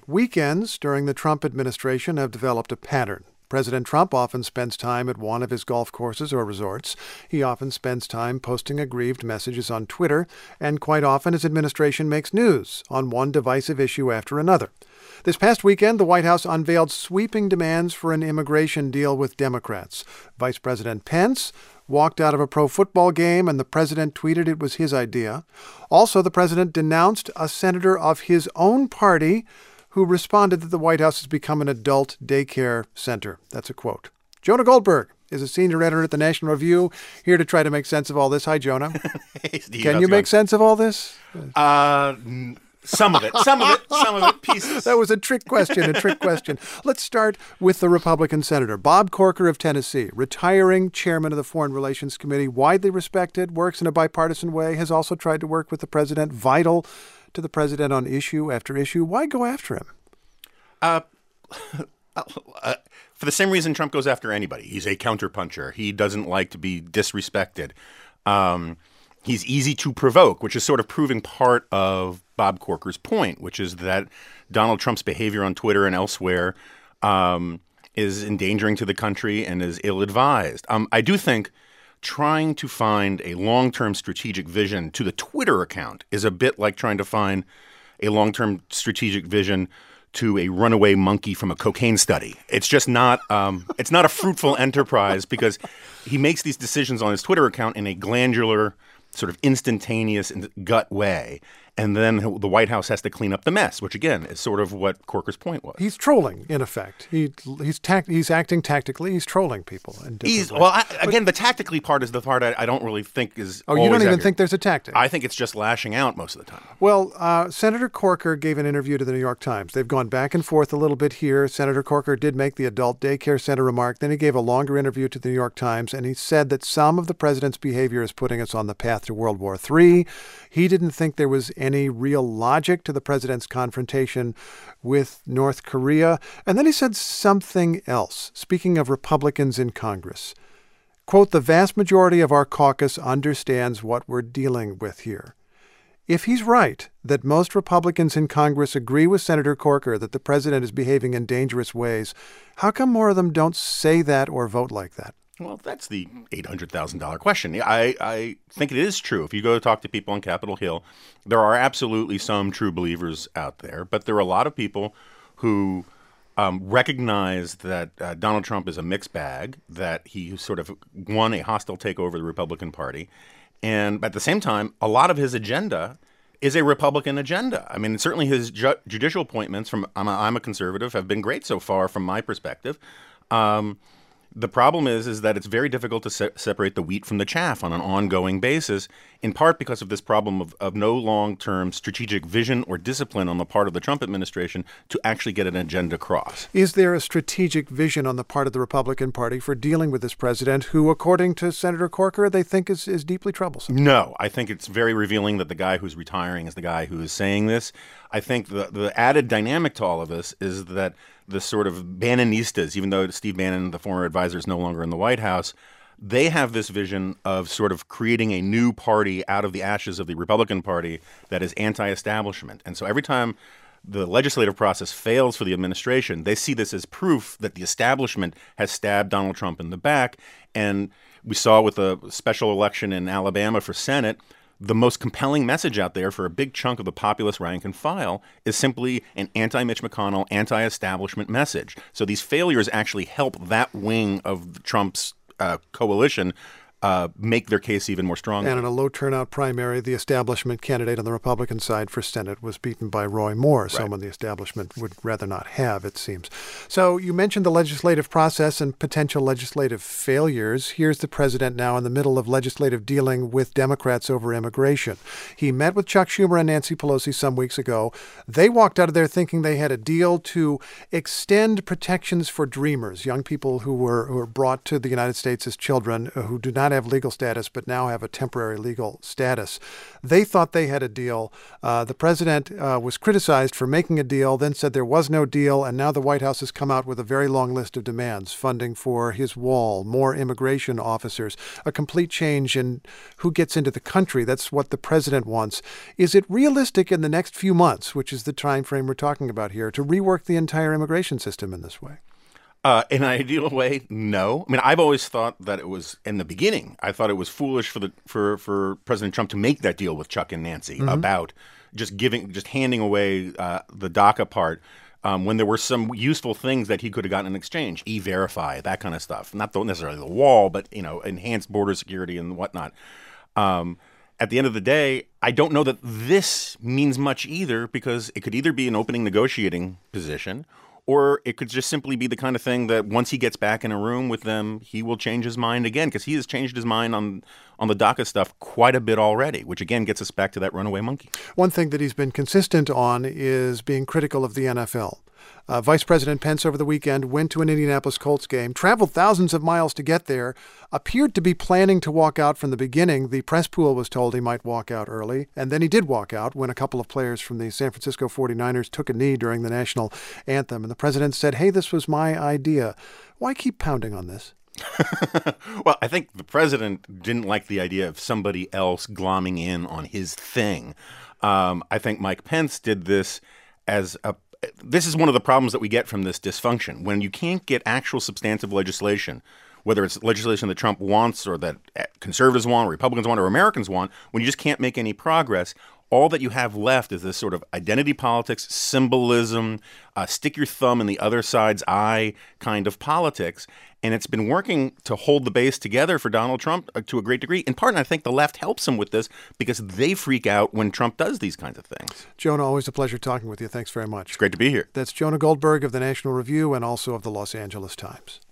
Weekends during the Trump administration have developed a pattern. President Trump often spends time at one of his golf courses or resorts. He often spends time posting aggrieved messages on Twitter, and quite often his administration makes news on one divisive issue after another. This past weekend, the White House unveiled sweeping demands for an immigration deal with Democrats. Vice President Pence walked out of a pro-football game, and the president tweeted it was his idea. Also, the president denounced a senator of his own party who responded that the White House has become an adult daycare center. That's a quote. Jonah Goldberg is a senior editor at the National Review, here to try to make sense of all this. Hi, Jonah. Hey, Steve. Can you make sense of all this? Some of it, pieces. That was a trick question. Let's start with the Republican senator, Bob Corker of Tennessee, retiring chairman of the Foreign Relations Committee, widely respected, works in a bipartisan way, has also tried to work with the president, vital to the president on issue after issue. Why go after him? For the same reason Trump goes after anybody. He's a counterpuncher. He doesn't like to be disrespected. He's easy to provoke, which is sort of proving part of Bob Corker's point, which is that Donald Trump's behavior on Twitter and elsewhere is endangering to the country and is ill-advised. I do think trying to find a long-term strategic vision to the Twitter account is a bit like trying to find a long-term strategic vision to a runaway monkey from a cocaine study. It's just not it's not a fruitful enterprise because he makes these decisions on his Twitter account in a glandular, sort of instantaneous and gut way. And then the White House has to clean up the mess, which, again, is sort of what Corker's point was. He's trolling, in effect. He's acting tactically. He's trolling people. Again, the tactically part is the part I don't really think is Oh, you don't even think there's a tactic? I think it's just lashing out most of the time. Well, Senator Corker gave an interview to the New York Times. They've gone back and forth a little bit here. Senator Corker did make the adult daycare center remark. Then he gave a longer interview to the New York Times, and he said that some of the president's behavior is putting us on the path to World War III. He didn't think there was any real logic to the president's confrontation with North Korea. And then he said something else, speaking of Republicans in Congress. Quote, "The vast majority of our caucus understands what we're dealing with here." If he's right that most Republicans in Congress agree with Senator Corker that the president is behaving in dangerous ways, how come more of them don't say that or vote like that? Well, that's the $800,000 question. I think it is true. If you go talk to people on Capitol Hill, there are absolutely some true believers out there, but there are a lot of people who recognize that Donald Trump is a mixed bag, that he sort of won a hostile takeover of the Republican Party, and at the same time, a lot of his agenda is a Republican agenda. I mean, certainly his judicial appointments from I'm a conservative have been great so far from my perspective. The problem is that it's very difficult to separate the wheat from the chaff on an ongoing basis, in part because of this problem of no long-term strategic vision or discipline on the part of the Trump administration to actually get an agenda across. Is there a strategic vision on the part of the Republican Party for dealing with this president who, according to Senator Corker, they think is deeply troublesome? No, I think it's very revealing that the guy who's retiring is the guy who is saying this. I think the added dynamic to all of this is that the sort of Bannonistas, even though Steve Bannon, the former advisor, is no longer in the White House, they have this vision of sort of creating a new party out of the ashes of the Republican Party that is anti-establishment. And so every time the legislative process fails for the administration, they see this as proof that the establishment has stabbed Donald Trump in the back. And we saw with the special election in Alabama for Senate, the most compelling message out there for a big chunk of the populist rank and file is simply an anti-Mitch McConnell, anti-establishment message. So these failures actually help that wing of Trump's coalition make their case even more strongly. And in a low turnout primary, the establishment candidate on the Republican side for Senate was beaten by Roy Moore, someone the establishment would rather not have, it seems. So you mentioned the legislative process and potential legislative failures. Here's the president now in the middle of legislative dealing with Democrats over immigration. He met with Chuck Schumer and Nancy Pelosi some weeks ago. They walked out of there thinking they had a deal to extend protections for dreamers, young people who were brought to the United States as children who do not not have legal status, but now have a temporary legal status. They thought they had a deal. The president was criticized for making a deal, then said there was no deal, and now the White House has come out with a very long list of demands: funding for his wall, more immigration officers, a complete change in who gets into the country. That's what the president wants. Is it realistic in the next few months, which is the time frame we're talking about here, to rework the entire immigration system in this way? In an ideal way, no. I mean, I've always thought that it was, in the beginning, I thought it was foolish for President Trump to make that deal with Chuck and Nancy about just handing away the DACA part when there were some useful things that he could have gotten in exchange, E-Verify, that kind of stuff. Not necessarily the wall, but enhanced border security and whatnot. At the end of the day, I don't know that this means much either, because it could either be an opening negotiating position, or it could just simply be the kind of thing that once he gets back in a room with them, he will change his mind again, because he has changed his mind on the DACA stuff quite a bit already, which again gets us back to that runaway monkey. One thing that he's been consistent on is being critical of the NFL. Vice President Pence over the weekend went to an Indianapolis Colts game, traveled thousands of miles to get there, appeared to be planning to walk out from the beginning. The press pool was told he might walk out early, and then he did walk out when a couple of players from the San Francisco 49ers took a knee during the national anthem. And the president said, "Hey, this was my idea." Why keep pounding on this? Well, I think the president didn't like the idea of somebody else glomming in on his thing. I think Mike Pence did this this is one of the problems that we get from this dysfunction. When you can't get actual substantive legislation, whether it's legislation that Trump wants or that conservatives want or Republicans want or Americans want, when you just can't make any progress, all that you have left is this sort of identity politics, symbolism, stick your thumb in the other side's eye kind of politics. And it's been working to hold the base together for Donald Trump to a great degree. In part, and I think the left helps him with this because they freak out when Trump does these kinds of things. Jonah, always a pleasure talking with you. Thanks very much. It's great to be here. That's Jonah Goldberg of the National Review and also of the Los Angeles Times.